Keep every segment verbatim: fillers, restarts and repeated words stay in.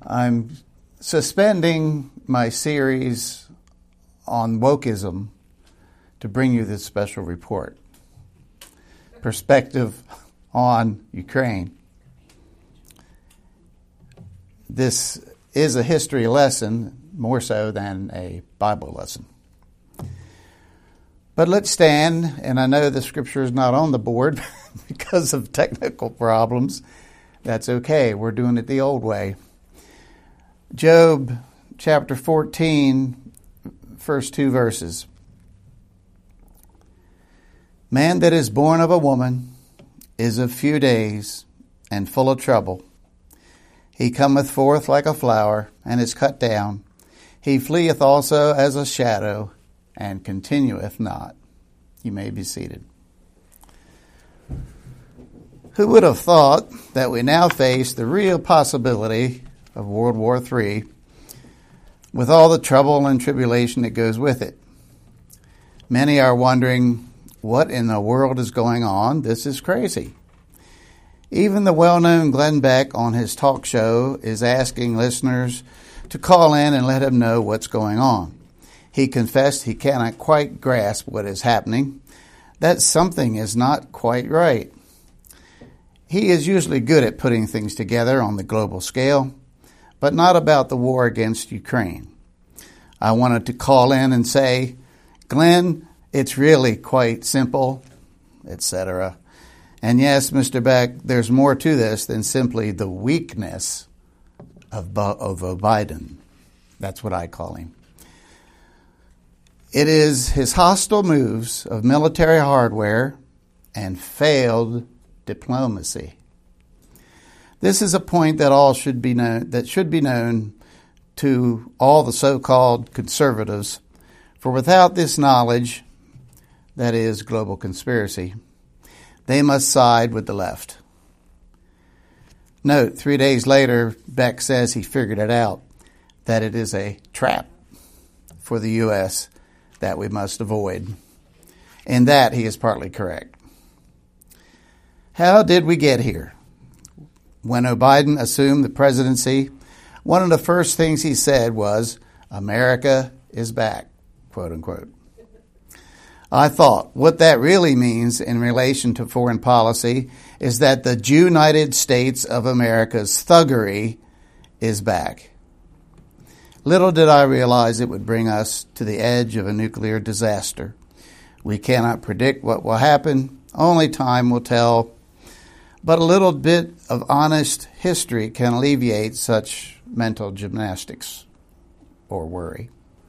I'm suspending my series on wokeism to bring you this special report. Perspective on Ukraine. This is a history lesson more so than a Bible lesson. But let's stand, and I know the scripture is not on the board because of technical problems. That's okay. We're doing it the old way. Job chapter fourteen, first two verses. Man that is born of a woman is of few days and full of trouble. He cometh forth like a flower and is cut down. He fleeth also as a shadow and continueth not. You may be seated. Who would have thought that we now face the real possibility of World War Three with all the trouble and tribulation that goes with it? Many are wondering, what in the world is going on? This is crazy. Even the well-known Glenn Beck on his talk show is asking listeners to call in and let him know what's going on. He confessed he cannot quite grasp what is happening, that something is not quite right. He is usually good at putting things together on the global scale, but not about the war against Ukraine. I wanted to call in and say, Glenn, it's really quite simple, et cetera. And yes, Mister Beck, there's more to this than simply the weakness of, Bo- of Biden. That's what I call him. It is his hostile moves of military hardware and failed diplomacy. This is a point that all should be known, that should be known to all the so-called conservatives, for without this knowledge, that is global conspiracy, they must side with the left. Note, three days later, Beck says he figured it out, that it is a trap for the U S that we must avoid. In that, he is partly correct. How did we get here? When Biden assumed the presidency, one of the first things he said was, America is back, quote unquote. I thought what that really means in relation to foreign policy is that the United States of America's thuggery is back. Little did I realize it would bring us to the edge of a nuclear disaster. We cannot predict what will happen. Only time will tell. But a little bit of honest history can alleviate such mental gymnastics or worry.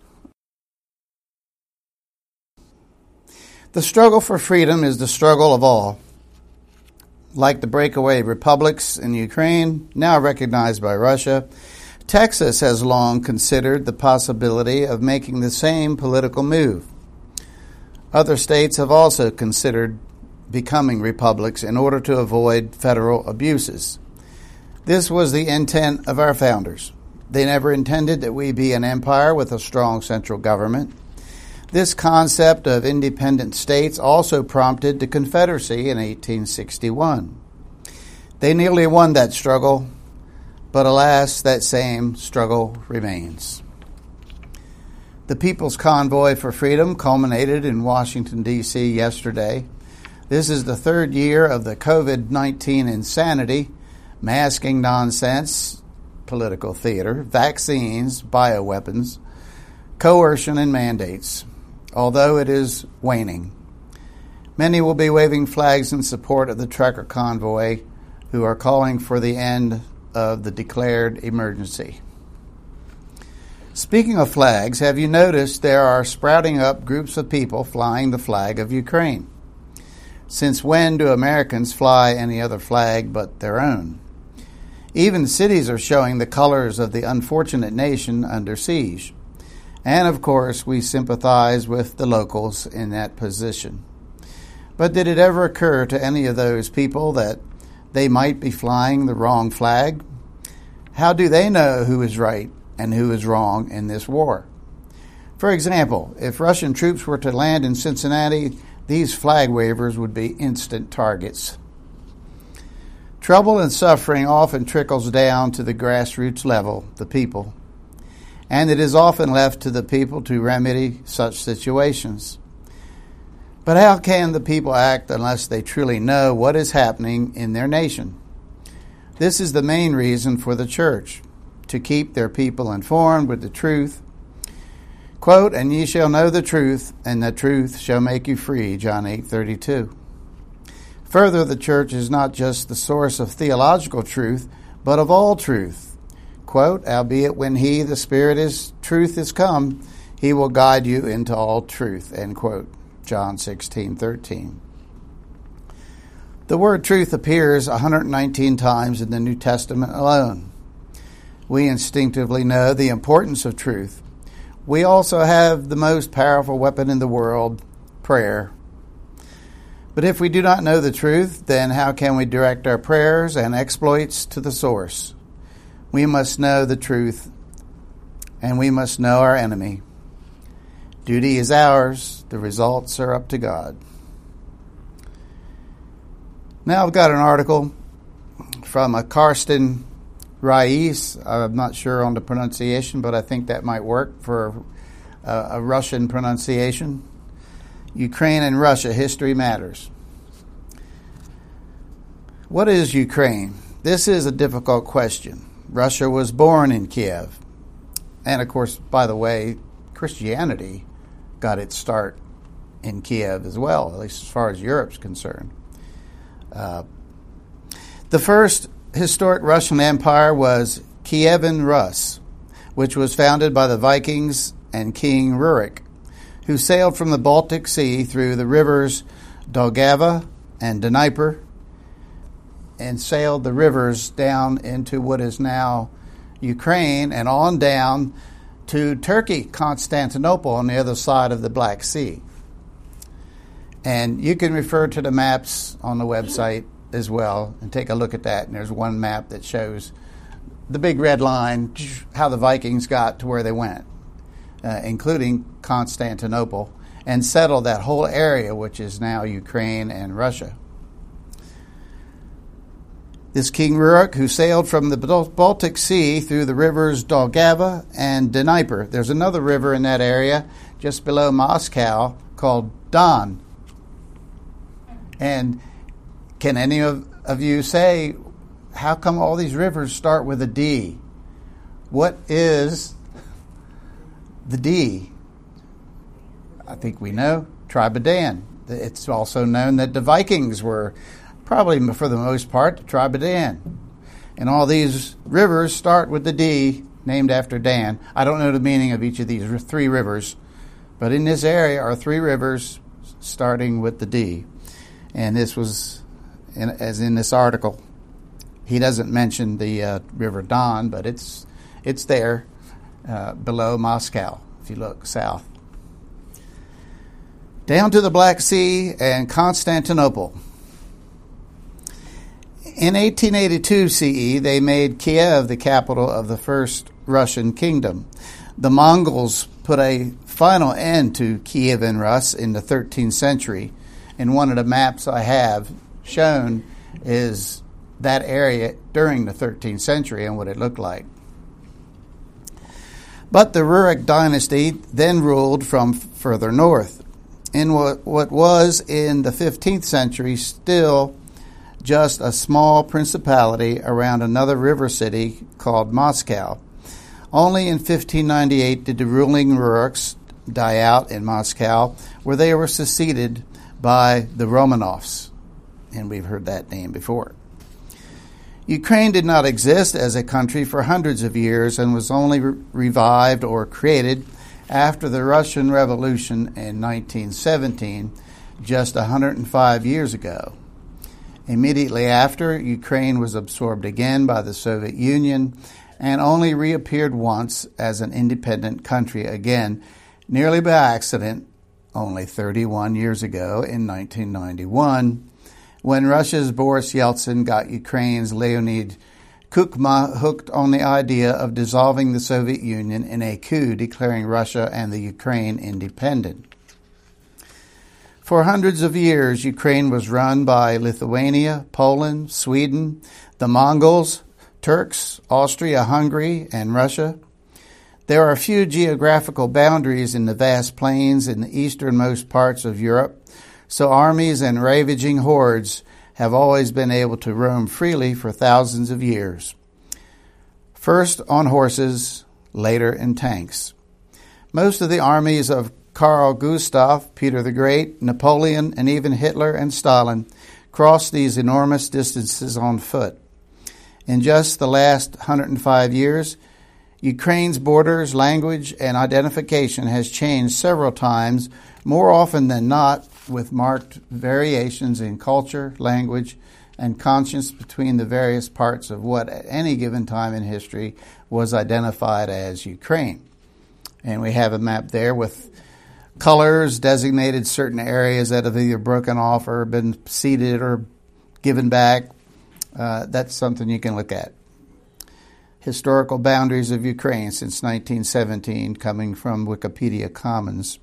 The struggle for freedom is the struggle of all. Like the breakaway republics in Ukraine, now recognized by Russia, Texas has long considered the possibility of making the same political move. Other states have also considered becoming republics in order to avoid federal abuses. This was the intent of our founders. They never intended that we be an empire with a strong central government. This concept of independent states also prompted the Confederacy in eighteen sixty-one. They nearly won that struggle, but alas, that same struggle remains. The People's Convoy for Freedom culminated in Washington, D C yesterday. This is the third year of the covid nineteen insanity, masking nonsense, political theater, vaccines, bioweapons, coercion, and mandates. Although it is waning. Many will be waving flags in support of the trucker convoy who are calling for the end of the declared emergency. Speaking of flags, have you noticed there are sprouting up groups of people flying the flag of Ukraine? Since when do Americans fly any other flag but their own? Even cities are showing the colors of the unfortunate nation under siege. And, of course, we sympathize with the locals in that position. But did it ever occur to any of those people that they might be flying the wrong flag? How do they know who is right and who is wrong in this war? For example, if Russian troops were to land in Cincinnati, these flag wavers would be instant targets. Trouble and suffering often trickles down to the grassroots level, the people, and it is often left to the people to remedy such situations. But how can the people act unless they truly know what is happening in their nation? This is the main reason for the church, to keep their people informed with the truth. Quote, "And ye shall know the truth, and the truth shall make you free," John eight thirty-two. Further, the church is not just the source of theological truth, but of all truth. Quote, "Albeit when he, the Spirit, is truth is come, he will guide you into all truth," end quote. John sixteen thirteen. The word truth appears one hundred nineteen times in the New Testament alone. We instinctively know the importance of truth. We also have the most powerful weapon in the world, prayer. But if we do not know the truth, then how can we direct our prayers and exploits to the source? We must know the truth, and we must know our enemy. Duty is ours. The results are up to God. Now I've got an article from a Karsten Rais. I'm not sure on the pronunciation, but I think that might work for a, a Russian pronunciation. Ukraine and Russia, history matters. What is Ukraine? This is a difficult question. Russia was born in Kiev. And of course, by the way, Christianity got its start in Kiev as well, at least as far as Europe's concerned. Uh, the first historic Russian empire was Kievan Rus, which was founded by the Vikings and King Rurik, who sailed from the Baltic Sea through the rivers Daugava and Dnieper and sailed the rivers down into what is now Ukraine and on down to Turkey, Constantinople, on the other side of the Black Sea. And you can refer to the maps on the website as well and take a look at that. And there's one map that shows the big red line, how the Vikings got to where they went, uh, including Constantinople, and settled that whole area, which is now Ukraine and Russia. This King Rurik, who sailed from the Baltic Sea through the rivers Daugava and Dnieper. There's another river in that area just below Moscow called Don. And can any of, of you say, how come all these rivers start with a D? What is the D? I think we know, Tribe of Dan. It's also known that the Vikings were probably, for the most part, the Tribe of Dan. And all these rivers start with the D, named after Dan. I don't know the meaning of each of these three rivers, but in this area are three rivers starting with the D. And this was, in, as in this article, he doesn't mention the uh, River Don, but it's it's there uh, below Moscow, if you look south. Down to the Black Sea and Constantinople. In eighteen eighty-two C E, they made Kiev the capital of the first Russian kingdom. The Mongols put a final end to Kievan Rus in the thirteenth century, and one of the maps I have shown is that area during the thirteenth century and what it looked like. But the Rurik dynasty then ruled from further north, in what, what was in the fifteenth century still just a small principality around another river city called Moscow. Only in fifteen ninety-eight did the ruling Ruriks die out in Moscow, where they were succeeded by the Romanovs, and we've heard that name before. Ukraine did not exist as a country for hundreds of years and was only re- revived or created after the Russian Revolution in nineteen seventeen, just one hundred five years ago. Immediately after, Ukraine was absorbed again by the Soviet Union and only reappeared once as an independent country again, nearly by accident, only thirty-one years ago in nineteen ninety-one, when Russia's Boris Yeltsin got Ukraine's Leonid Kuchma hooked on the idea of dissolving the Soviet Union in a coup declaring Russia and the Ukraine independent. For hundreds of years, Ukraine was run by Lithuania, Poland, Sweden, the Mongols, Turks, Austria, Hungary, and Russia. There are few geographical boundaries in the vast plains in the easternmost parts of Europe, so armies and ravaging hordes have always been able to roam freely for thousands of years. First on horses, later in tanks. Most of the armies of Carl Gustav, Peter the Great, Napoleon, and even Hitler and Stalin crossed these enormous distances on foot. In just the last one hundred five years, Ukraine's borders, language, and identification has changed several times, more often than not, with marked variations in culture, language, and conscience between the various parts of what at any given time in history was identified as Ukraine. And we have a map there with colors designated certain areas that have either broken off or been ceded or given back. Uh, that's something you can look at. Historical boundaries of Ukraine since nineteen seventeen, coming from Wikipedia Commons.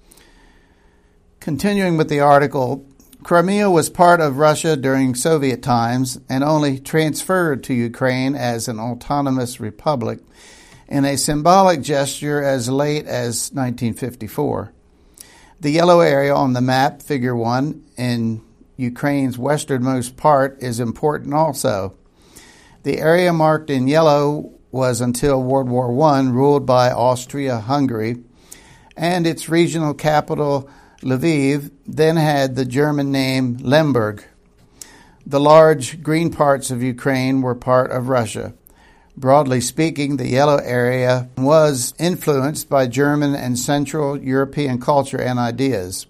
Continuing with the article, Crimea was part of Russia during Soviet times and only transferred to Ukraine as an autonomous republic in a symbolic gesture as late as nineteen fifty-four. The yellow area on the map, figure one, in Ukraine's westernmost part is important also. The area marked in yellow was until World War One ruled by Austria-Hungary, and its regional capital, Lviv, then had the German name Lemberg. The large green parts of Ukraine were part of Russia. Broadly speaking, the yellow area was influenced by German and Central European culture and ideas.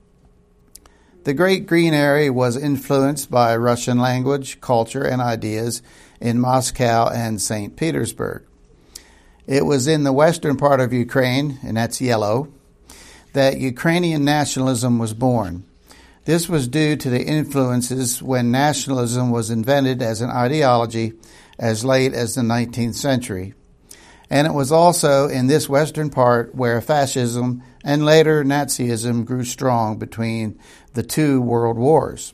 The great green area was influenced by Russian language, culture, and ideas in Moscow and Saint Petersburg. It was in the western part of Ukraine, and that's yellow, that Ukrainian nationalism was born. This was due to the influences when nationalism was invented as an ideology as late as the nineteenth century. And it was also in this western part where fascism and later Nazism grew strong between the two world wars.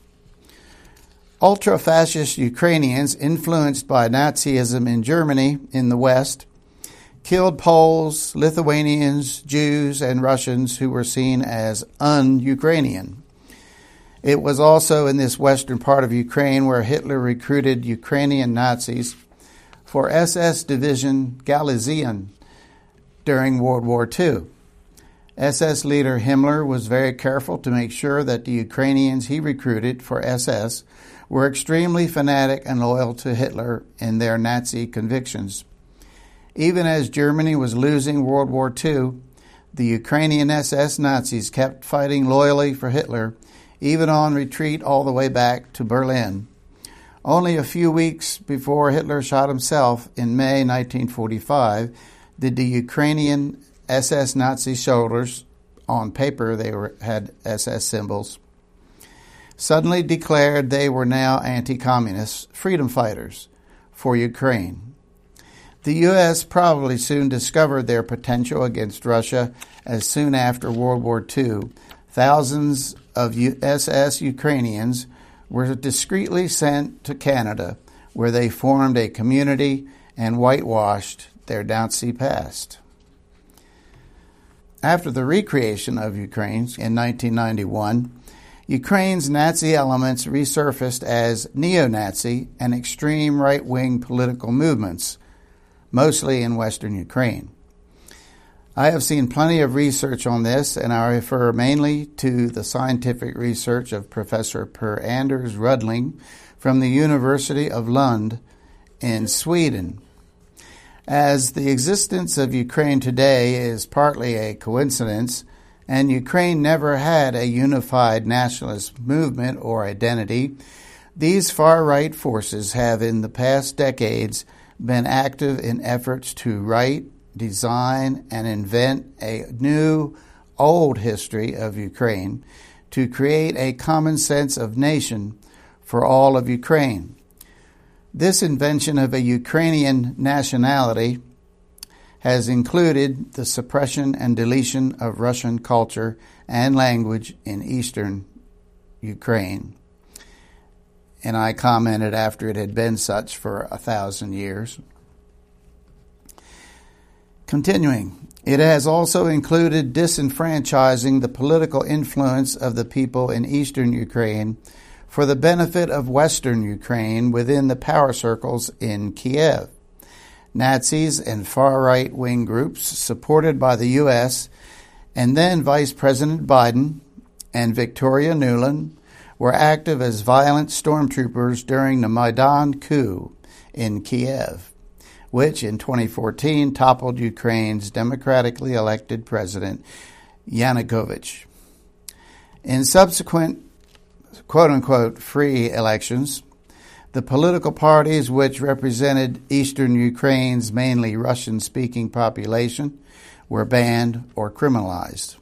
Ultra-fascist Ukrainians, influenced by Nazism in Germany in the West, killed Poles, Lithuanians, Jews, and Russians who were seen as un-Ukrainian. It was also in this western part of Ukraine where Hitler recruited Ukrainian Nazis for S S Division Galizien during World War Two. S S leader Himmler was very careful to make sure that the Ukrainians he recruited for S S were extremely fanatic and loyal to Hitler in their Nazi convictions. Even as Germany was losing World War Two, the Ukrainian S S Nazis kept fighting loyally for Hitler, even on retreat all the way back to Berlin. Only a few weeks before Hitler shot himself in May nineteen forty-five did the Ukrainian S S Nazi soldiers, on paper they were, had S S symbols, suddenly declared they were now anti-communist freedom fighters for Ukraine. The U S probably soon discovered their potential against Russia, as soon after World War Two, thousands of S S Ukrainians were discreetly sent to Canada, where they formed a community and whitewashed their Nazi past. After the recreation of Ukraine in nineteen ninety-one, Ukraine's Nazi elements resurfaced as neo-Nazi and extreme right-wing political movements, mostly in Western Ukraine. I have seen plenty of research on this, and I refer mainly to the scientific research of Professor Per Anders Rudling from the University of Lund in Sweden. As the existence of Ukraine today is partly a coincidence, and Ukraine never had a unified nationalist movement or identity, these far-right forces have in the past decades been active in efforts to write, design, and invent a new, old history of Ukraine to create a common sense of nation for all of Ukraine. This invention of a Ukrainian nationality has included the suppression and deletion of Russian culture and language in eastern Ukraine. And I commented after it had been such for a thousand years. Continuing, it has also included disenfranchising the political influence of the people in eastern Ukraine for the benefit of western Ukraine within the power circles in Kiev. Nazis and far-right wing groups supported by the U S and then Vice President Biden and Victoria Nuland were active as violent stormtroopers during the Maidan coup in Kiev, which in twenty fourteen toppled Ukraine's democratically elected president, Yanukovych. In subsequent quote-unquote free elections, the political parties which represented eastern Ukraine's mainly Russian-speaking population were banned or criminalized.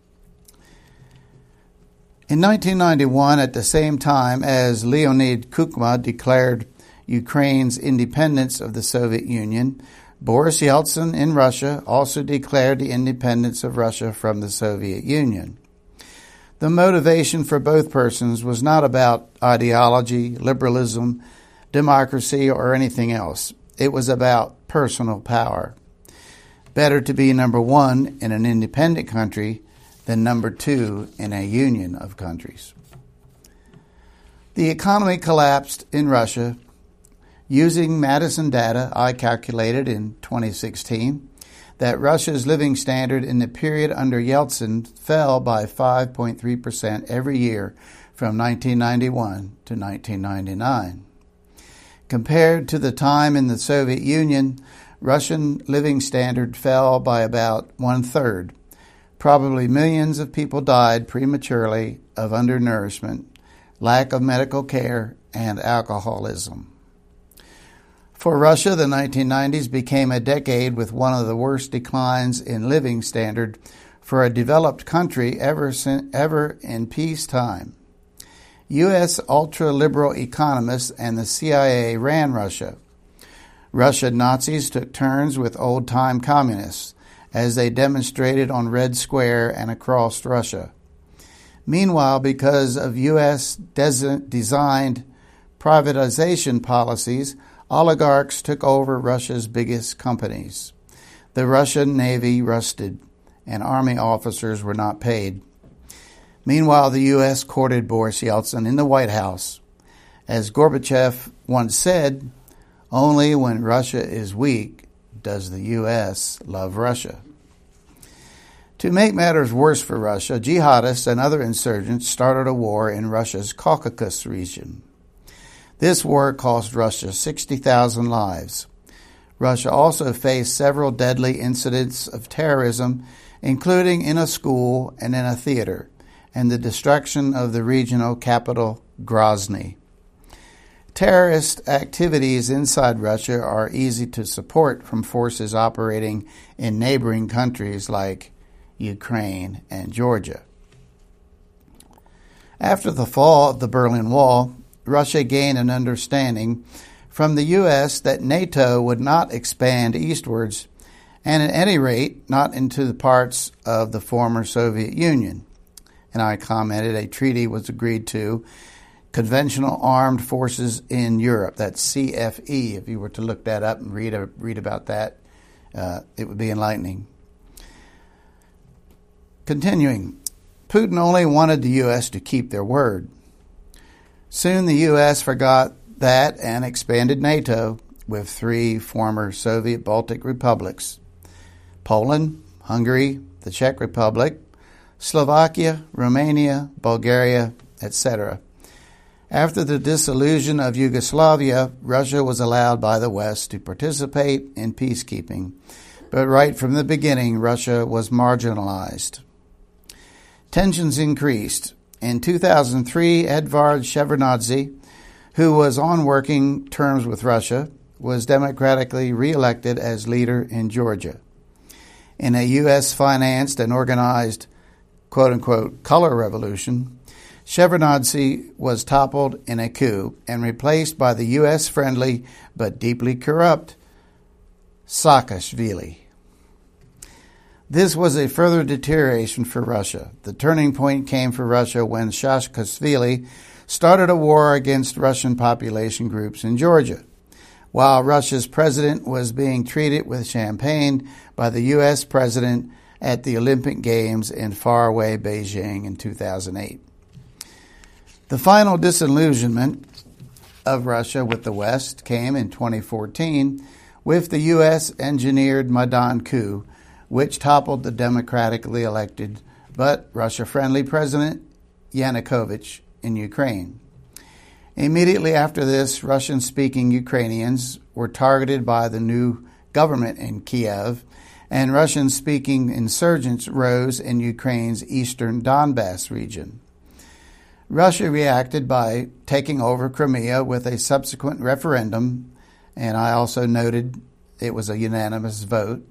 In nineteen ninety-one, at the same time as Leonid Kuchma declared Ukraine's independence of the Soviet Union, Boris Yeltsin in Russia also declared the independence of Russia from the Soviet Union. The motivation for both persons was not about ideology, liberalism, democracy, or anything else. It was about personal power. Better to be number one in an independent country than number two in a union of countries. The economy collapsed in Russia. Using Madison data, I calculated in twenty sixteen that Russia's living standard in the period under Yeltsin fell by five point three percent every year from nineteen ninety-one to nineteen ninety-nine. Compared to the time in the Soviet Union, Russian living standard fell by about one-third. Probably millions of people died prematurely of undernourishment, lack of medical care, and alcoholism. For Russia, the nineteen nineties became a decade with one of the worst declines in living standard for a developed country ever, ever in peacetime. U S ultra-liberal economists and the C I A ran Russia. Russian Nazis took turns with old-time communists as they demonstrated on Red Square and across Russia. Meanwhile, because of U S des- designed privatization policies, oligarchs took over Russia's biggest companies. The Russian Navy rusted, and army officers were not paid. Meanwhile, the U S courted Boris Yeltsin in the White House. As Gorbachev once said, only when Russia is weak does the U S love Russia. To make matters worse for Russia, jihadists and other insurgents started a war in Russia's Caucasus region. This war cost Russia sixty thousand lives. Russia also faced several deadly incidents of terrorism, including in a school and in a theater, and the destruction of the regional capital, Grozny. Terrorist activities inside Russia are easy to support from forces operating in neighboring countries like Ukraine and Georgia. After the fall of the Berlin Wall, Russia gained an understanding from the U S that NATO would not expand eastwards, and at any rate, not into the parts of the former Soviet Union. And I commented a treaty was agreed to, Conventional Armed Forces in Europe, that's C F E. If you were to look that up and read a, read about that, uh, it would be enlightening. Continuing, Putin only wanted the U S to keep their word. Soon the U S forgot that and expanded NATO with three former Soviet Baltic republics: Poland, Hungary, the Czech Republic, Slovakia, Romania, Bulgaria, et cetera. After the dissolution of Yugoslavia, Russia was allowed by the West to participate in peacekeeping, but right from the beginning, Russia was marginalized. Tensions increased. In two thousand three, Edvard Shevardnadze, who was on working terms with Russia, was democratically reelected as leader in Georgia. In a U S-financed and organized quote-unquote color revolution, Shevardnadze was toppled in a coup and replaced by the U S-friendly but deeply corrupt Saakashvili. This was a further deterioration for Russia. The turning point came for Russia when Saakashvili started a war against Russian population groups in Georgia, while Russia's president was being treated with champagne by the U S president at the Olympic Games in faraway Beijing in two thousand eight. The final disillusionment of Russia with the West came in twenty fourteen with the U S-engineered Maidan coup, which toppled the democratically elected but Russia-friendly President Yanukovych in Ukraine. Immediately after this, Russian-speaking Ukrainians were targeted by the new government in Kiev, and Russian-speaking insurgents rose in Ukraine's eastern Donbass region. Russia reacted by taking over Crimea with a subsequent referendum, and I also noted it was a unanimous vote.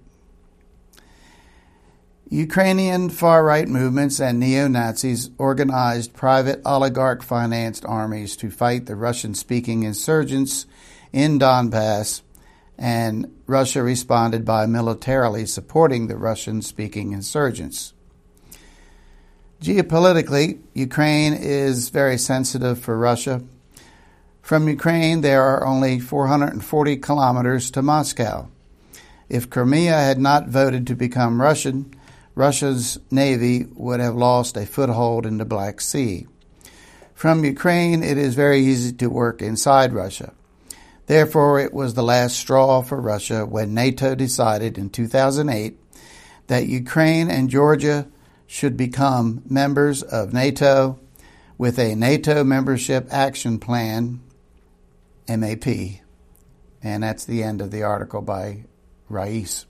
Ukrainian far-right movements and neo-Nazis organized private oligarch-financed armies to fight the Russian-speaking insurgents in Donbass, and Russia responded by militarily supporting the Russian-speaking insurgents. Geopolitically, Ukraine is very sensitive for Russia. From Ukraine, there are only four hundred forty kilometers to Moscow. If Crimea had not voted to become Russian, Russia's navy would have lost a foothold in the Black Sea. From Ukraine, it is very easy to work inside Russia. Therefore, it was the last straw for Russia when NATO decided in two thousand eight that Ukraine and Georgia should become members of NATO with a NATO Membership Action Plan, M A P. And that's the end of the article by Rais.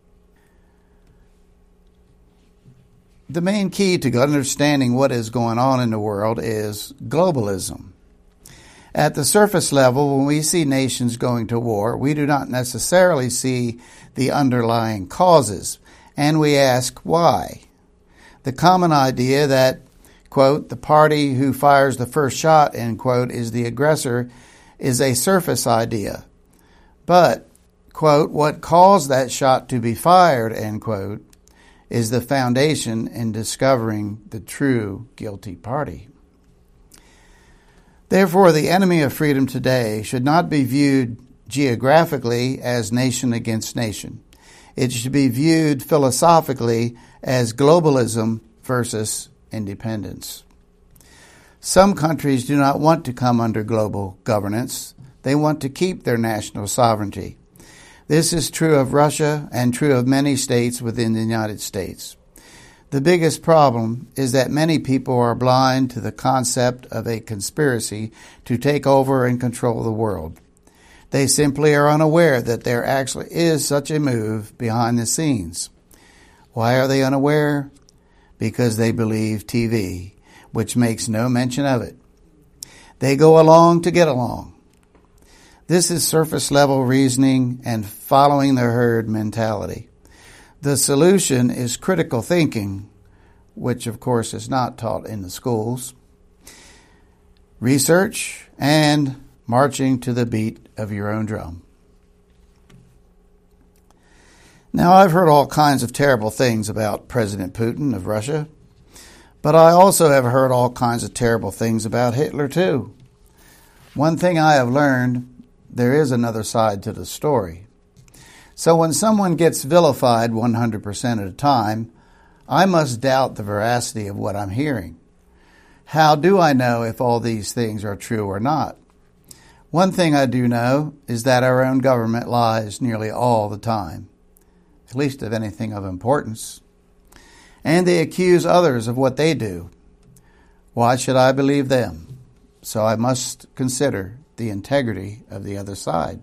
The main key to understanding what is going on in the world is globalism. At the surface level, when we see nations going to war, we do not necessarily see the underlying causes, and we ask why. The common idea that, quote, the party who fires the first shot, end quote, is the aggressor is a surface idea. But, quote, what caused that shot to be fired, end quote, is the foundation in discovering the true guilty party. Therefore, the enemy of freedom today should not be viewed geographically as nation against nation. It should be viewed philosophically as globalism versus independence. Some countries do not want to come under global governance. They want to keep their national sovereignty. This is true of Russia and true of many states within the United States. The biggest problem is that many people are blind to the concept of a conspiracy to take over and control the world. They simply are unaware that there actually is such a move behind the scenes. Why are they unaware? Because they believe T V, which makes no mention of it. They go along to get along. This is surface-level reasoning and following the herd mentality. The solution is critical thinking, which of course is not taught in the schools, research, and marching to the beat of your own drum. Now, I've heard all kinds of terrible things about President Putin of Russia, but I also have heard all kinds of terrible things about Hitler too. One thing I have learned, there is another side to the story. So when someone gets vilified one hundred percent of the time, I must doubt the veracity of what I'm hearing. How do I know if all these things are true or not? One thing I do know is that our own government lies nearly all the time, at least of anything of importance. And they accuse others of what they do. Why should I believe them? So I must consider the integrity of the other side.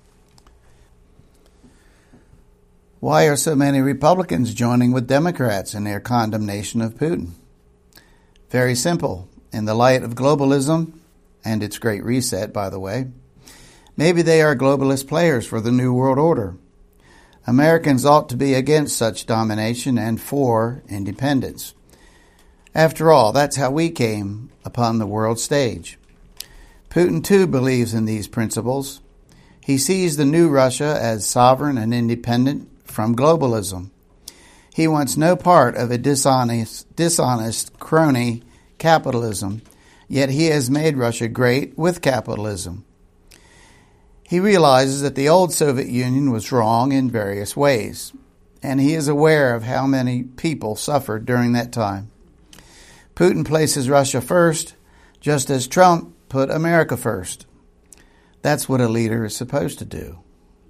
Why are so many Republicans joining with Democrats in their condemnation of Putin? Very simple. In the light of globalism, and its great reset, by the way, maybe they are globalist players for the New World Order. Americans ought to be against such domination and for independence. After all, that's how we came upon the world stage. Putin, too, believes in these principles. He sees the new Russia as sovereign and independent from globalism. He wants no part of a dishonest, dishonest crony capitalism, yet he has made Russia great with capitalism. He realizes that the old Soviet Union was wrong in various ways, and he is aware of how many people suffered during that time. Putin places Russia first, just as Trump put America first. That's what a leader is supposed to do.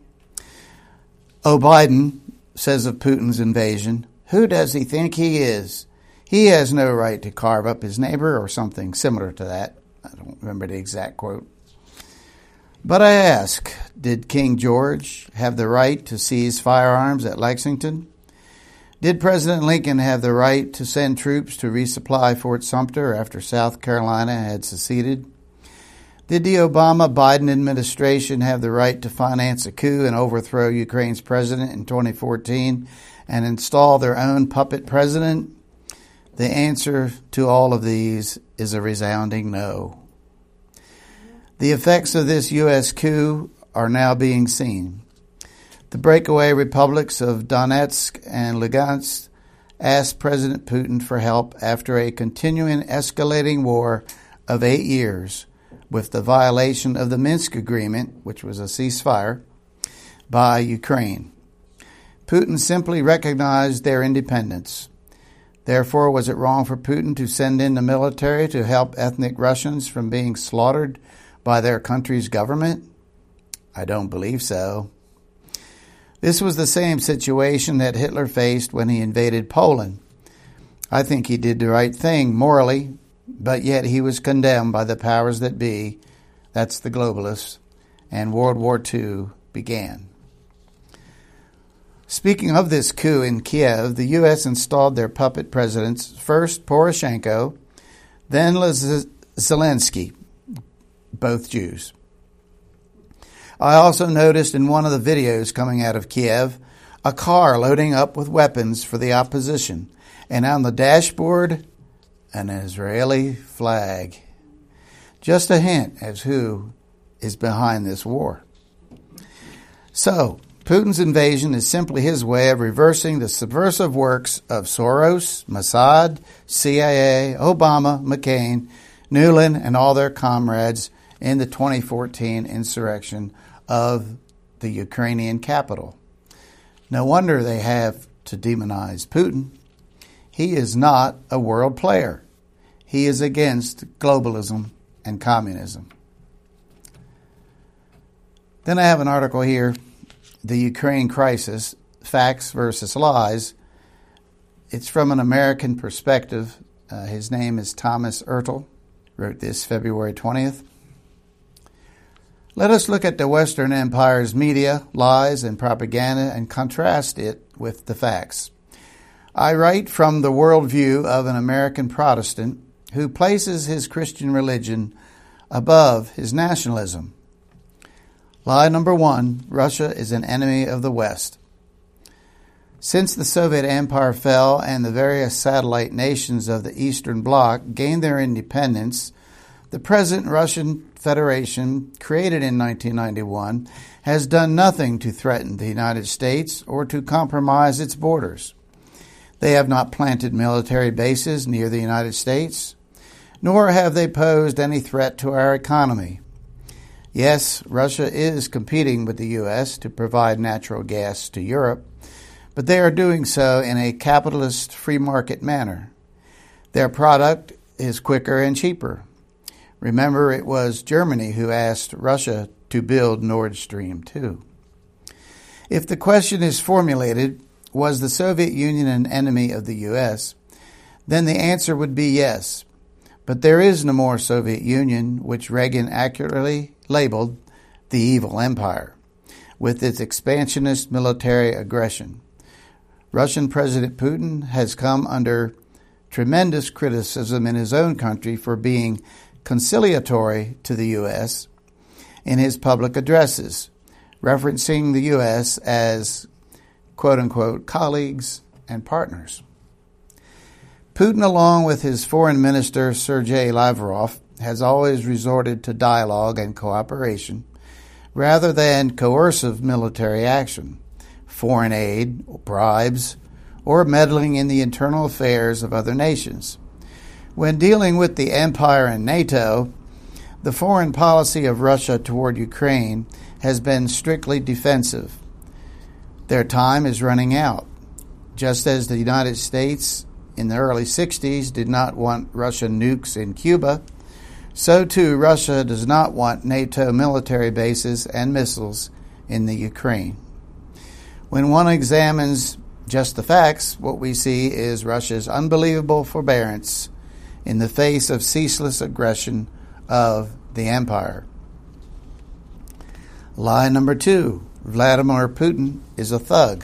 Oh, Biden says of Putin's invasion, who does he think he is? He has no right to carve up his neighbor, or something similar to that. I don't remember the exact quote. But I ask, did King George have the right to seize firearms at Lexington? Did President Lincoln have the right to send troops to resupply Fort Sumter after South Carolina had seceded? Did the Obama-Biden administration have the right to finance a coup and overthrow Ukraine's president in twenty fourteen and install their own puppet president? The answer to all of these is a resounding no. The effects of this U S coup are now being seen. The breakaway republics of Donetsk and Lugansk asked President Putin for help after a continuing escalating war of eight years with the violation of the Minsk Agreement, which was a ceasefire, by Ukraine. Putin simply recognized their independence. Therefore, was it wrong for Putin to send in the military to help ethnic Russians from being slaughtered by their country's government? I don't believe so. This was the same situation that Hitler faced when he invaded Poland. I think he did the right thing morally, but yet he was condemned by the powers that be, that's the globalists, and World War Two began. Speaking of this coup in Kiev, the U S installed their puppet presidents, first Poroshenko, then Zelensky, both Jews. I also noticed in one of the videos coming out of Kiev, a car loading up with weapons for the opposition, and on the dashboard, an Israeli flag. Just a hint as who is behind this war. So, Putin's invasion is simply his way of reversing the subversive works of Soros, Mossad, C I A, Obama, McCain, Nuland, and all their comrades in the twenty fourteen insurrection of the Ukrainian capital. No wonder they have to demonize Putin. He is not a world player. He is against globalism and communism. Then I have an article here, The Ukraine Crisis, Facts versus Lies. It's from an American perspective. Uh, his name is Thomas Ertel. Wrote this February twentieth. Let us look at the Western Empire's media, lies, and propaganda and contrast it with the facts. I write from the worldview of an American Protestant who places his Christian religion above his nationalism. Lie number one, Russia is an enemy of the West. Since the Soviet Empire fell and the various satellite nations of the Eastern Bloc gained their independence, the present Russian Federation, created in nineteen ninety-one, has done nothing to threaten the United States or to compromise its borders. They have not planted military bases near the United States, nor have they posed any threat to our economy. Yes, Russia is competing with the U S to provide natural gas to Europe, but they are doing so in a capitalist free market manner. Their product is quicker and cheaper. Remember, it was Germany who asked Russia to build Nord Stream two. If the question is formulated, was the Soviet Union an enemy of the U S, then the answer would be yes. But there is no more Soviet Union, which Reagan accurately labeled the evil empire, with its expansionist military aggression. Russian President Putin has come under tremendous criticism in his own country for being conciliatory to the U S in his public addresses, referencing the U S as quote-unquote colleagues and partners. Putin, along with his foreign minister Sergei Lavrov, has always resorted to dialogue and cooperation rather than coercive military action, foreign aid, bribes, or meddling in the internal affairs of other nations. When dealing with the empire and NATO, the foreign policy of Russia toward Ukraine has been strictly defensive. Their time is running out. Just as the United States in the early sixties did not want Russian nukes in Cuba, so too Russia does not want NATO military bases and missiles in the Ukraine. When one examines just the facts, what we see is Russia's unbelievable forbearance in the face of ceaseless aggression of the empire. Lie number two, Vladimir Putin is a thug.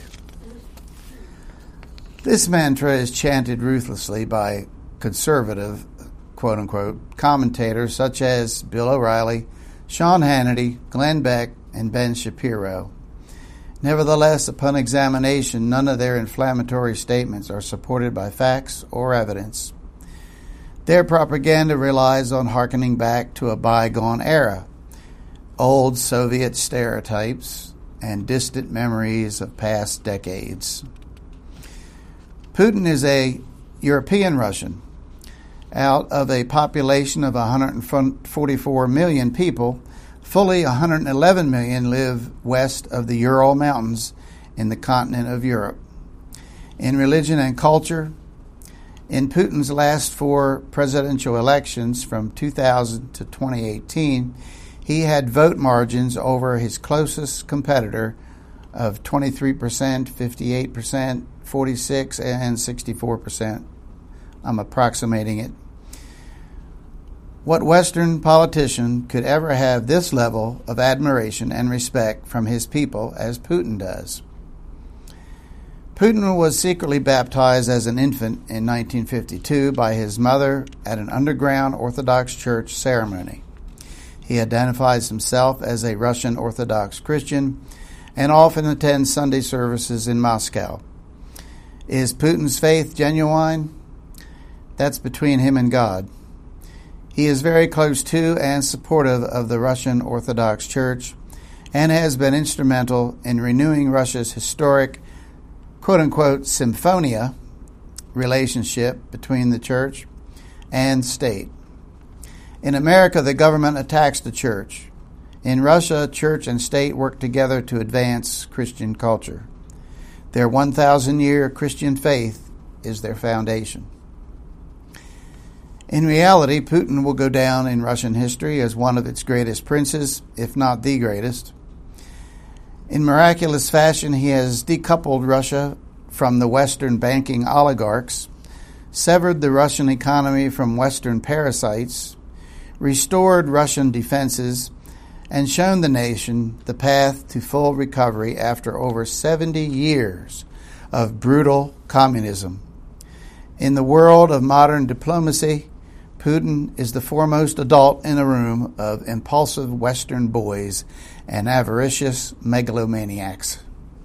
This mantra is chanted ruthlessly by conservative, quote-unquote, commentators such as Bill O'Reilly, Sean Hannity, Glenn Beck, and Ben Shapiro. Nevertheless, upon examination, none of their inflammatory statements are supported by facts or evidence. Their propaganda relies on hearkening back to a bygone era, old Soviet stereotypes, and distant memories of past decades. Putin is a European Russian. Out of a population of one hundred forty-four million people, fully one hundred eleven million live west of the Ural Mountains in the continent of Europe. In religion and culture, in Putin's last four presidential elections from two thousand to twenty eighteen, he had vote margins over his closest competitor of twenty-three percent, fifty-eight percent, forty-six percent, and sixty-four percent. I'm approximating it. What Western politician could ever have this level of admiration and respect from his people as Putin does? Putin was secretly baptized as an infant in nineteen fifty-two by his mother at an underground Orthodox church ceremony. He identifies himself as a Russian Orthodox Christian and often attends Sunday services in Moscow. Is Putin's faith genuine? That's between him and God. He is very close to and supportive of the Russian Orthodox Church and has been instrumental in renewing Russia's historic, quote-unquote, symphonia relationship between the church and state. In America, the government attacks the church. In Russia, church and state work together to advance Christian culture. Their one thousand year Christian faith is their foundation. In reality, Putin will go down in Russian history as one of its greatest princes, if not the greatest. In miraculous fashion, he has decoupled Russia from the Western banking oligarchs, severed the Russian economy from Western parasites, restored Russian defenses, and shown the nation the path to full recovery after over seventy years of brutal communism. In the world of modern diplomacy, Putin is the foremost adult in a room of impulsive Western boys and avaricious megalomaniacs.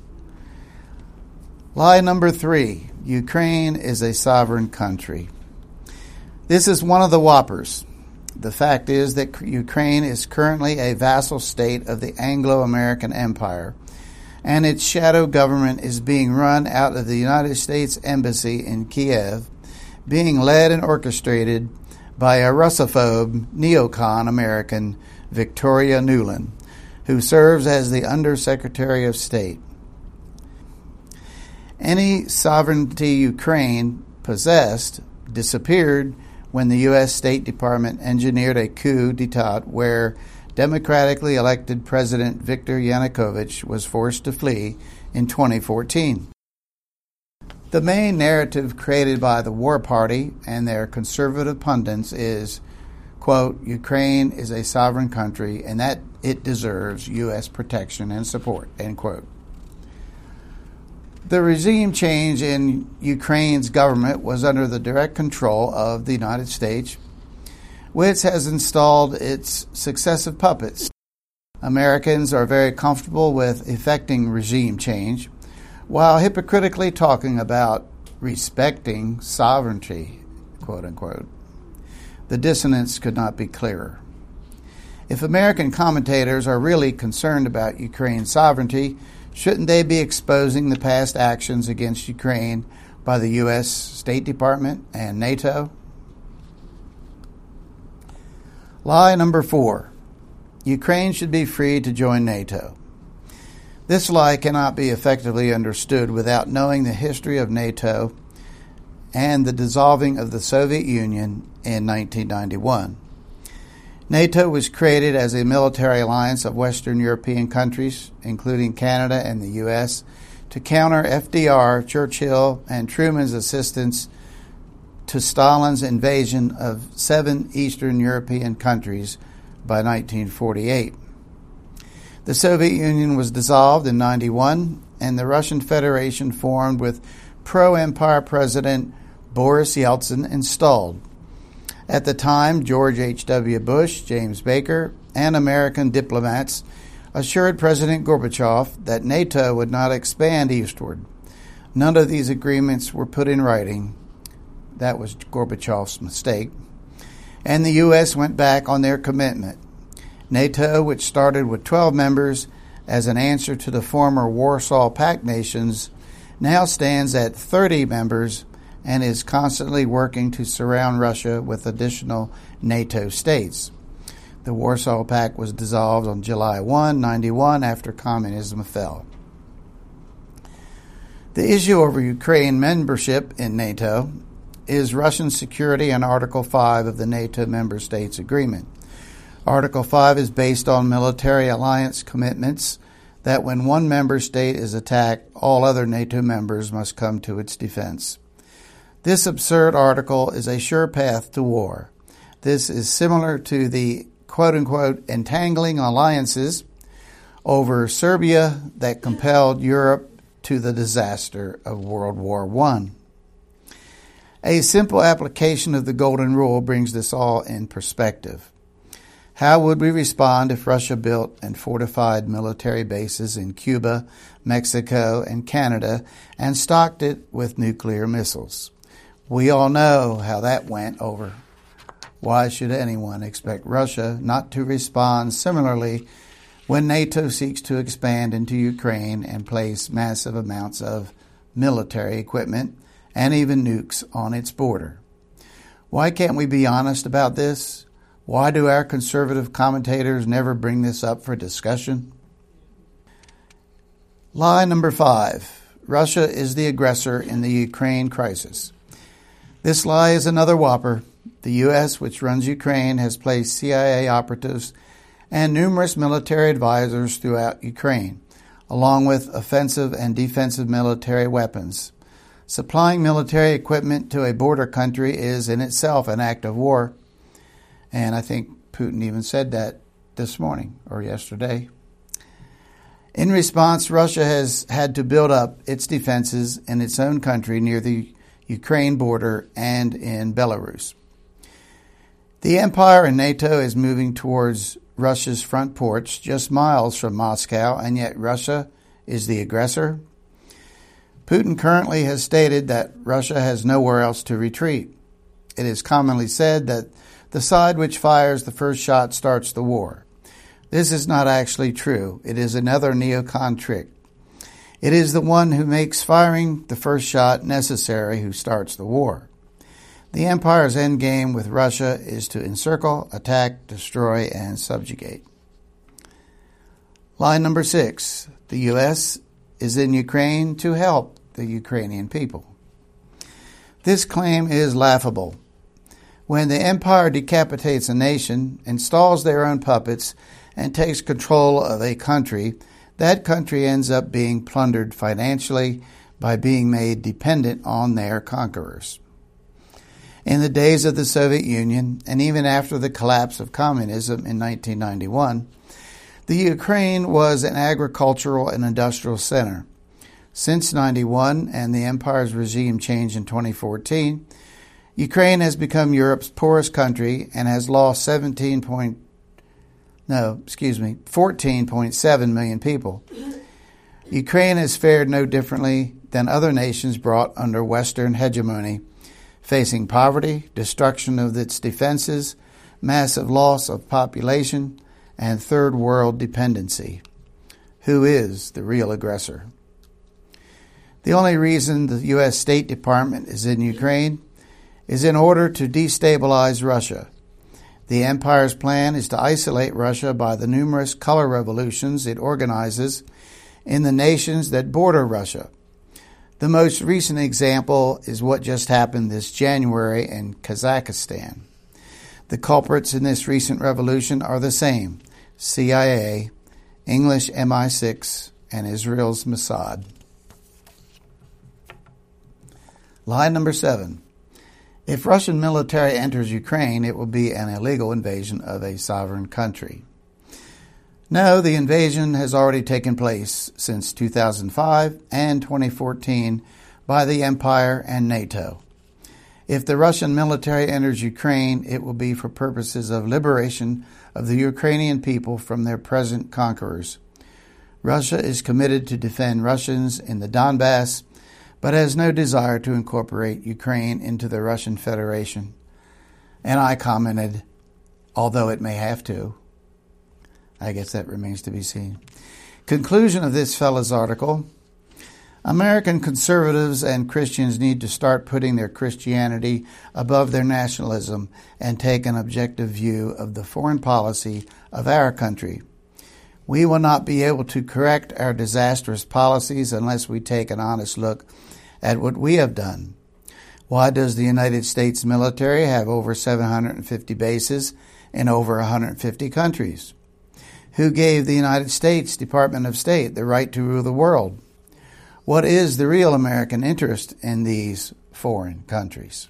Lie number three, Ukraine is a sovereign country. This is one of the whoppers. The fact is that Ukraine is currently a vassal state of the Anglo-American Empire, and its shadow government is being run out of the United States Embassy in Kiev, being led and orchestrated by a Russophobe neocon American, Victoria Nuland, who serves as the Undersecretary of State. Any sovereignty Ukraine possessed disappeared when the U S State Department engineered a coup d'etat where democratically elected President Viktor Yanukovych was forced to flee in twenty fourteen. The main narrative created by the War Party and their conservative pundits is, quote, Ukraine is a sovereign country and that it deserves U S protection and support, end quote. The regime change in Ukraine's government was under the direct control of the United States, which has installed its successive puppets. Americans are very comfortable with effecting regime change, while hypocritically talking about respecting sovereignty, quote unquote. The dissonance could not be clearer. If American commentators are really concerned about Ukraine's sovereignty, shouldn't they be exposing the past actions against Ukraine by the U S State Department and NATO. Lie number four. Ukraine should be free to join NATO. This lie cannot be effectively understood without knowing the history of NATO and the dissolving of the Soviet Union in nineteen ninety-one. NATO was created as a military alliance of Western European countries, including Canada and the U S, to counter F D R, Churchill, and Truman's assistance to Stalin's invasion of seven Eastern European countries by nineteen forty-eight. The Soviet Union was dissolved in ninety-one, and the Russian Federation formed with pro-empire President Boris Yeltsin installed. At the time, George H W. Bush, James Baker, and American diplomats assured President Gorbachev that NATO would not expand eastward. None of these agreements were put in writing. That was Gorbachev's mistake. And the U S went back on their commitment. NATO, which started with twelve members as an answer to the former Warsaw Pact nations, now stands at thirty members and is constantly working to surround Russia with additional NATO states. The Warsaw Pact was dissolved on July first, ninety-one, after communism fell. The issue over Ukraine membership in NATO is Russian security in Article five of the NATO Member States Agreement. Article five is based on military alliance commitments that when one member state is attacked, all other NATO members must come to its defense. This absurd article is a sure path to war. This is similar to the quote-unquote entangling alliances over Serbia that compelled Europe to the disaster of World War One. A simple application of the Golden Rule brings this all in perspective. How would we respond if Russia built and fortified military bases in Cuba, Mexico, and Canada and stocked it with nuclear missiles? We all know how that went over. Why should anyone expect Russia not to respond similarly when NATO seeks to expand into Ukraine and place massive amounts of military equipment and even nukes on its border? Why can't we be honest about this? Why do our conservative commentators never bring this up for discussion? Lie number five. Russia is the aggressor in the Ukraine crisis. This lie is another whopper. The U S, which runs Ukraine, has placed C I A operatives and numerous military advisors throughout Ukraine, along with offensive and defensive military weapons. Supplying military equipment to a border country is in itself an act of war. And I think Putin even said that this morning or yesterday. In response, Russia has had to build up its defenses in its own country near the Ukraine border and in Belarus. The empire in NATO is moving towards Russia's front porch, just miles from Moscow, and yet Russia is the aggressor. Putin currently has stated that Russia has nowhere else to retreat. It is commonly said that the side which fires the first shot starts the war. This is not actually true. It is another neocon trick. It is the one who makes firing the first shot necessary who starts the war. The empire's endgame with Russia is to encircle, attack, destroy, and subjugate. Line number six. The U S is in Ukraine to help the Ukrainian people. This claim is laughable. When the empire decapitates a nation, installs their own puppets, and takes control of a country, that country ends up being plundered financially by being made dependent on their conquerors. In the days of the Soviet Union, and even after the collapse of communism in nineteen ninety-one, the Ukraine was an agricultural and industrial center. Since ninety-one and the empire's regime change in twenty fourteen, Ukraine has become Europe's poorest country and has lost seventeen point no, excuse me, fourteen point seven million people. Ukraine has fared no differently than other nations brought under Western hegemony, facing poverty, destruction of its defenses, massive loss of population, and third world dependency. Who is the real aggressor? The only reason the U S State Department is in Ukraine is in order to destabilize Russia. The empire's plan is to isolate Russia by the numerous color revolutions it organizes in the nations that border Russia. The most recent example is what just happened this January in Kazakhstan. The culprits in this recent revolution are the same: C I A, English M I six, and Israel's Mossad. Lie number seven. If Russian military enters Ukraine, it will be an illegal invasion of a sovereign country. No, the invasion has already taken place since two thousand five and twenty fourteen by the Empire and NATO. If the Russian military enters Ukraine, it will be for purposes of liberation of the Ukrainian people from their present conquerors. Russia is committed to defend Russians in the Donbass, but has no desire to incorporate Ukraine into the Russian Federation. And I commented, although it may have to. I guess that remains to be seen. Conclusion of this fellow's article: American conservatives and Christians need to start putting their Christianity above their nationalism and take an objective view of the foreign policy of our country. We will not be able to correct our disastrous policies unless we take an honest look at what we have done. Why does the United States military have over seven hundred fifty bases in over one hundred fifty countries? Who gave the United States Department of State the right to rule the world? What is the real American interest in these foreign countries?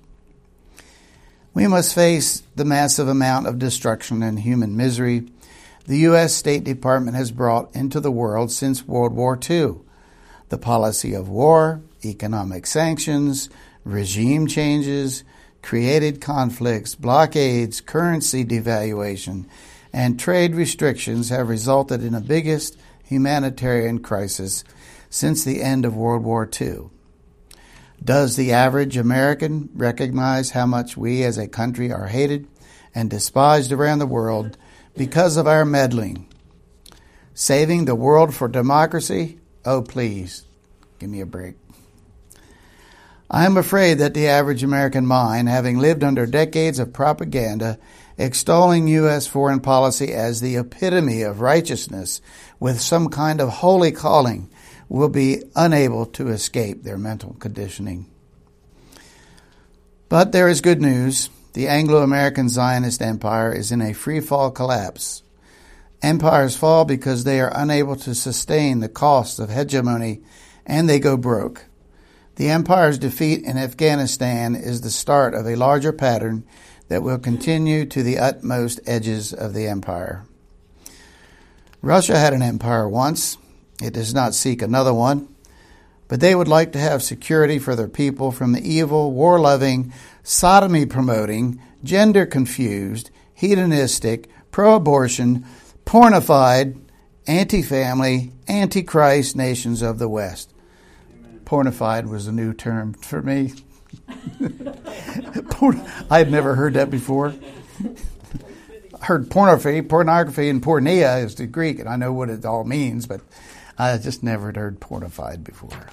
We must face the massive amount of destruction and human misery the U S State Department has brought into the world since World War Two. The policy of war, economic sanctions, regime changes, created conflicts, blockades, currency devaluation, and trade restrictions have resulted in the biggest humanitarian crisis since the end of World War Two. Does the average American recognize how much we as a country are hated and despised around the world because of our meddling? Saving the world for democracy? Oh, please, give me a break. I am afraid that the average American mind, having lived under decades of propaganda extolling U S foreign policy as the epitome of righteousness with some kind of holy calling, will be unable to escape their mental conditioning. But there is good news. The Anglo-American Zionist empire is in a free-fall collapse. Empires fall because they are unable to sustain the costs of hegemony, and they go broke. The empire's defeat in Afghanistan is the start of a larger pattern that will continue to the utmost edges of the empire. Russia had an empire once. It does not seek another one, but they would like to have security for their people from the evil, war-loving, sodomy-promoting, gender-confused, hedonistic, pro-abortion, pornified, anti-family, anti-Christ nations of the West. Amen. Pornified was a new term for me. I had never heard that before. I heard pornography, pornography, and porneia is the Greek, and I know what it all means, but I just never heard pornified before.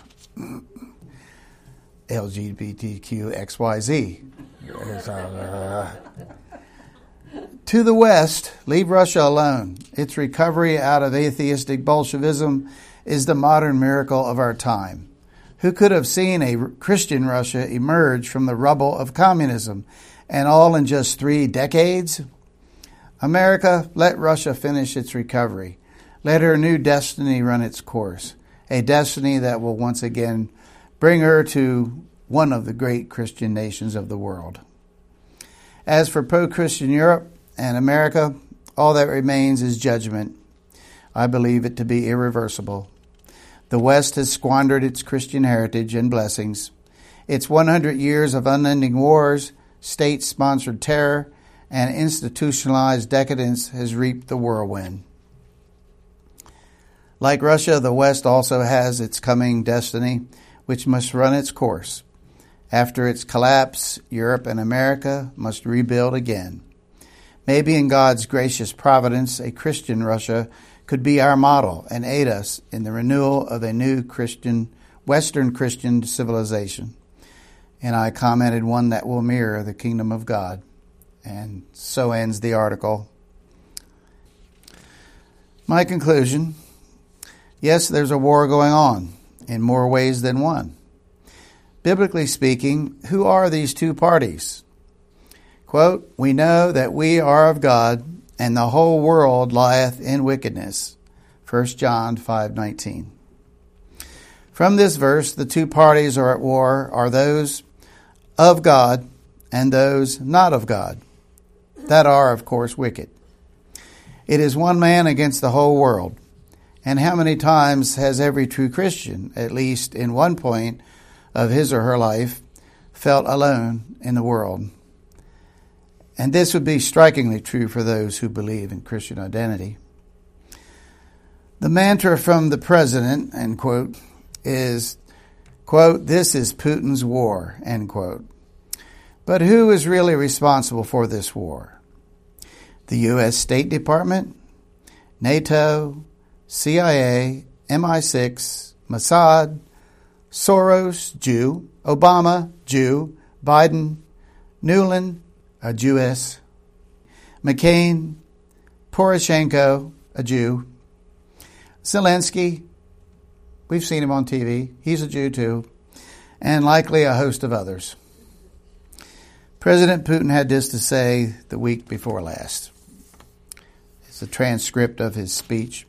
L G B T Q X Y Z. Uh, to the West, leave Russia alone. Its recovery out of atheistic Bolshevism is the modern miracle of our time. Who could have seen a Christian Russia emerge from the rubble of communism, and all in just three decades? America, let Russia finish its recovery. Let her new destiny run its course, a destiny that will once again bring her to one of the great Christian nations of the world. As for pro-Christian Europe and America, all that remains is judgment. I believe it to be irreversible. The West has squandered its Christian heritage and blessings. Its one hundred years of unending wars, state-sponsored terror, and institutionalized decadence has reaped the whirlwind. Like Russia, the West also has its coming destiny, which must run its course. After its collapse, Europe and America must rebuild again. Maybe in God's gracious providence, a Christian Russia could be our model and aid us in the renewal of a new Christian Western Christian civilization. And I commented, one that will mirror the kingdom of God. And so ends the article. My conclusion, yes, there's a war going on in more ways than one. Biblically speaking, who are these two parties? Quote, we know that we are of God, and the whole world lieth in wickedness. First John five nineteen. From this verse, the two parties are at war are those of God and those not of God, that are, of course, wicked. It is one man against the whole world. And how many times has every true Christian, at least in one point of his or her life, felt alone in the world? And this would be strikingly true for those who believe in Christian identity. The mantra from the president, end quote, is, quote, this is Putin's war, end quote. But who is really responsible for this war? The U S State Department, NATO, C I A, M I six, Mossad, Soros, Jew, Obama, Jew, Biden, Nuland, a Jewess, McCain, Poroshenko, a Jew, Zelensky, we've seen him on T V, he's a Jew too, and likely a host of others. President Putin had this to say the week before last. It's a transcript of his speech.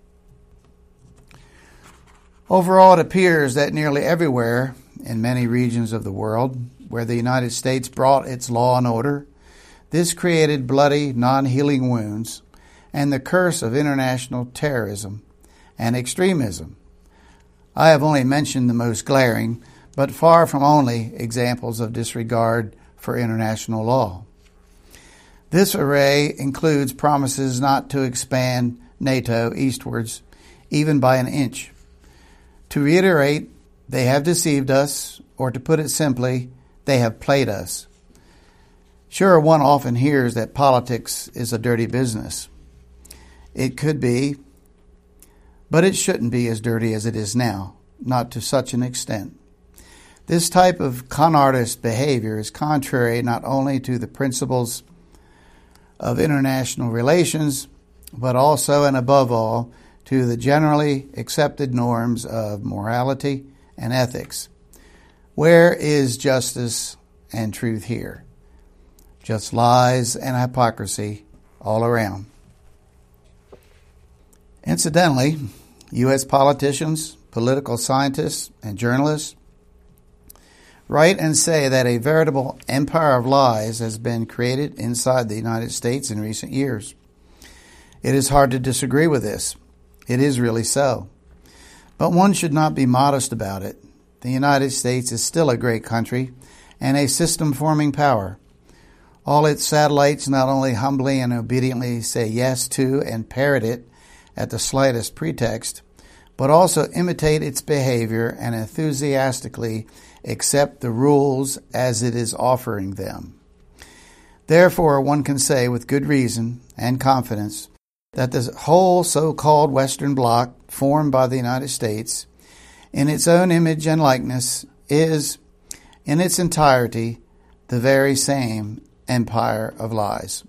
Overall, it appears that nearly everywhere in many regions of the world where the United States brought its law and order, this created bloody, non-healing wounds and the curse of international terrorism and extremism. I have only mentioned the most glaring, but far from only examples of disregard for international law. This array includes promises not to expand NATO eastwards, even by an inch. To reiterate, they have deceived us, or to put it simply, they have played us. Sure, one often hears that politics is a dirty business. It could be, but it shouldn't be as dirty as it is now, not to such an extent. This type of con artist behavior is contrary not only to the principles of international relations, but also and above all to the generally accepted norms of morality and ethics. Where is justice and truth here? Just lies and hypocrisy all around. Incidentally, U S politicians, political scientists, and journalists write and say that a veritable empire of lies has been created inside the United States in recent years. It is hard to disagree with this. It is really so. But one should not be modest about it. The United States is still a great country and a system-forming power. All its satellites not only humbly and obediently say yes to and parrot it at the slightest pretext, but also imitate its behavior and enthusiastically accept the rules as it is offering them. Therefore, one can say with good reason and confidence that the whole so-called Western Bloc formed by the United States in its own image and likeness is, in its entirety, the very same empire of lies.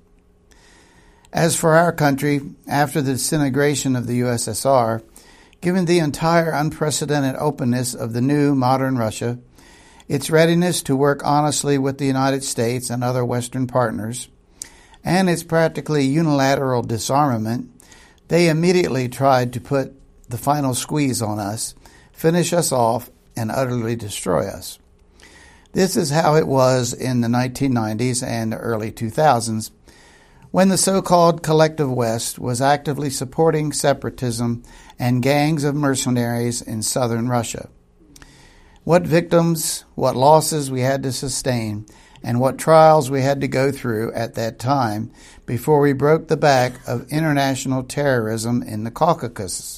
As for our country, after the disintegration of the U S S R, given the entire unprecedented openness of the new modern Russia, its readiness to work honestly with the United States and other Western partners, and its practically unilateral disarmament, they immediately tried to put the final squeeze on us, finish us off, and utterly destroy us. This is how it was in the nineteen nineties and the early two thousands, when the so-called collective West was actively supporting separatism and gangs of mercenaries in southern Russia. What victims, what losses we had to sustain, and what trials we had to go through at that time before we broke the back of international terrorism in the Caucasus.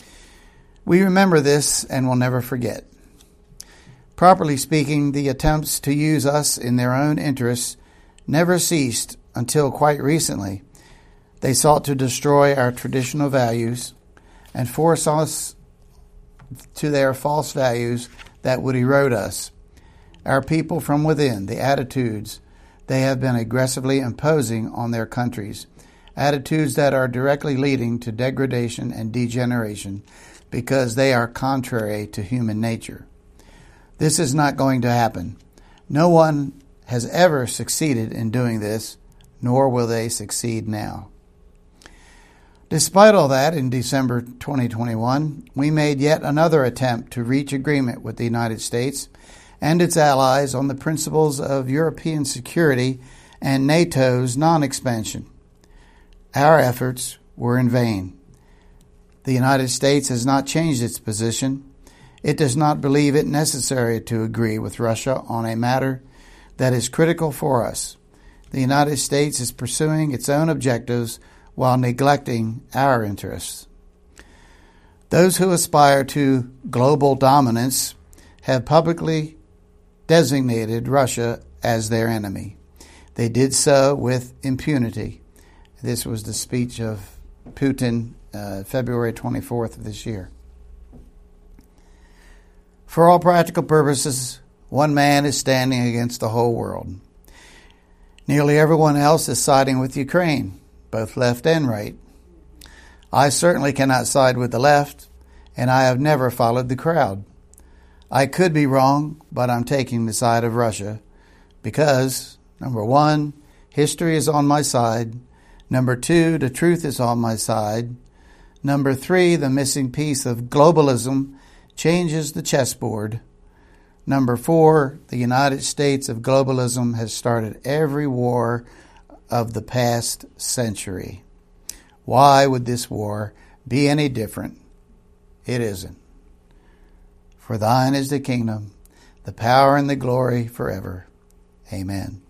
We remember this and will never forget. Properly speaking, the attempts to use us in their own interests never ceased until quite recently. They sought to destroy our traditional values and force us to their false values that would erode us. Our people from within, the attitudes they have been aggressively imposing on their countries, attitudes that are directly leading to degradation and degeneration because they are contrary to human nature. This is not going to happen. No one has ever succeeded in doing this, nor will they succeed now. Despite all that, in December twenty twenty-one, we made yet another attempt to reach agreement with the United States and its allies on the principles of European security and NATO's non-expansion. Our efforts were in vain. The United States has not changed its position. It does not believe it necessary to agree with Russia on a matter that is critical for us. The United States is pursuing its own objectives while neglecting our interests. Those who aspire to global dominance have publicly designated Russia as their enemy. They did so with impunity. This was the speech of Putin, uh, February twenty-fourth of this year. For all practical purposes, one man is standing against the whole world. Nearly everyone else is siding with Ukraine, both left and right. I certainly cannot side with the left, and I have never followed the crowd. I could be wrong, but I'm taking the side of Russia because, number one, history is on my side. Number two, the truth is on my side. Number three, the missing piece of globalism changes the chessboard. Number four, the United States of globalism has started every war of the past century. Why would this war be any different? It isn't. For thine is the kingdom, the power and the glory forever. Amen.